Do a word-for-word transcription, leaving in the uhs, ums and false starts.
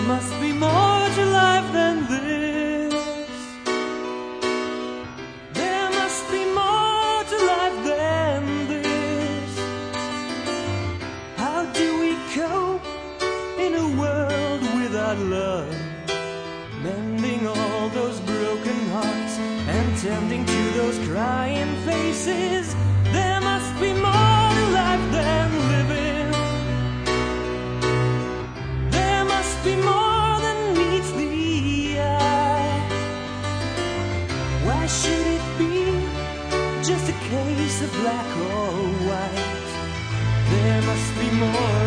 must be more to life than this. There must be more to life than this. How do we cope in a world without love? Mending all those broken hearts and tending to those crying faces. There must be more to life than living. There must be more than meets the eye. Why should it be just a case of black or white? There must be more